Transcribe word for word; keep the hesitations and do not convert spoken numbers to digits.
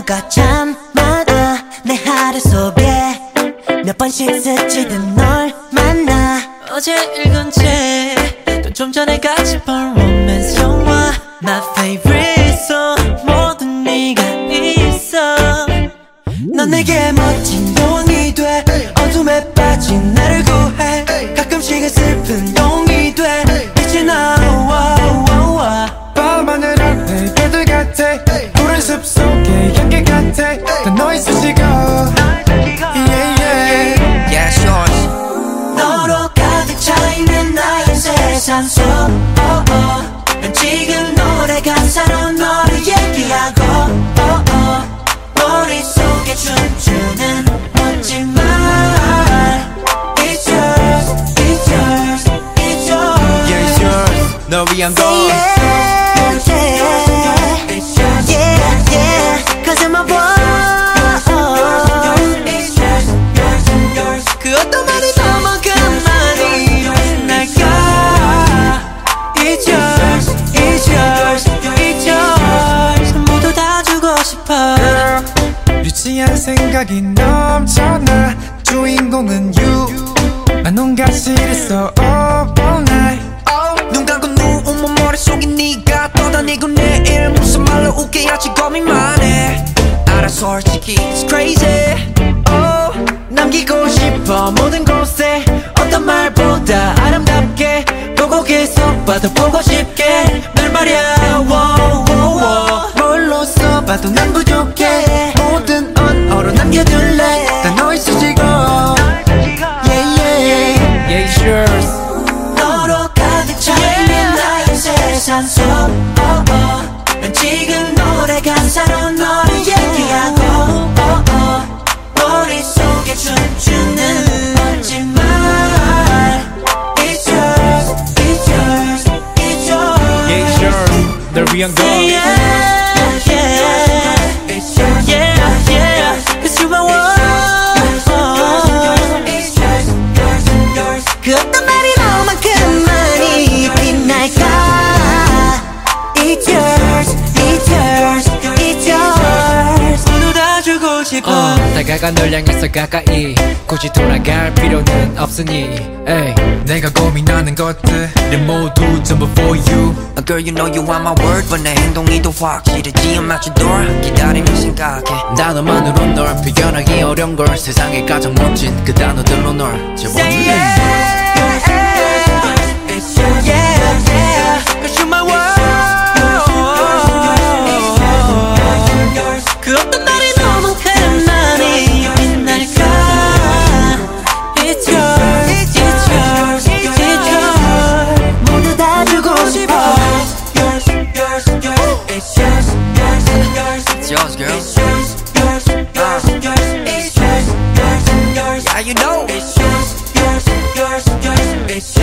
단어가 참 많아. 내 하루 속에 몇 번씩 스치듯 널 만나. 어제 읽은 책, 좀 전에 같이 본 로맨스 영화. My favorite song, 모든 네가 있어. 넌 내게 멋진 여왕이 돼. 어둠에 빠진 나를 구해. 가끔씩은 슬픈 용이 돼. 빛이 나와. 밤하늘은 내 별들 같아. 푸른 숲속의 향기 같아. 다 너의 수식어. Yeah, yeah. Yeah, sure. 너로 가득 차있는 나의 세상 속 oh, oh. 난 지금 노래 가사로 너를 얘기하고 oh, oh. 머릿속에 춤추는 멋진 말. It's yours, it's yours, it's yours. Yeah, it's yours. 널 위한 건 yeah, yeah. It's yours, yeah, yeah. Cause I'm a boy. It's yours, yours, yours. 그 어떤 말이 너만큼 많이 날까. It's yours, it's yours, it's yours. 모두 다 주고 싶어. 유치한 생각이 넘쳐나. 주인공은 you. 난 온갖 시를 써 all night. 눈 감고 누우면 머릿속에 네가 떠다니고 내일 무슨 말로 웃게 할지 고민만 해. 알아 솔직히 it's crazy. oh, 남기고 싶어 모든 곳에. 어떤 말보다 아름답게 보고 계속 봐도 보고 싶게. 널 말야 wow, wow, wow. 뭘로 써봐도 난 부족해. 모든 언어로 남겨둘래. 다 너의 수식어. Yeah, yeah. Yeah, it's yours. 너로 가득 차있는 나의 세상 속 oh, oh. 난 지금 노래 가사로 너를 얘기하고 oh, oh. 머릿속에 춤추는 멋진 말. It's yours, it's yours, it's yours. Yeah, it's yours. 널 위한 건 Yeah, yeah. It's yours, yeah, yeah. Cause you're my world. It's yours, yours, yours. 그 어떤 말이 너만큼 많이 빛날까. It's yours, it's yours, it's yours. 모두 다 주고 싶어. 어, 다가가 널 향해서 가까이. 굳이 돌아갈 필요는 없으니 에이. 내가 고민하는 것들은 모두 전부 for you. Girl, you know you are my word, but 내 행동이 더 확실해지. I'm at your door. 기다리며 생각해. 단어만으로 널 표현하기 어려운 걸. 세상에 가장 멋진 그 단어들로 널 Say 채워줄래. yeah, it's yours, yeah, yeah. Cause you're my world. 그 어떤 말이 너만큼 많이 빛날까. It's yours, it's yours, it's yours. 모두 다 주고 싶어. Yours, yours, yours. It's yours, yours, yours. It's yours, girl. It's yours, yours, yours, yours. It's yours, yours, yours. Yeah, you know. It's yours, yours, yours, yours. It's yours.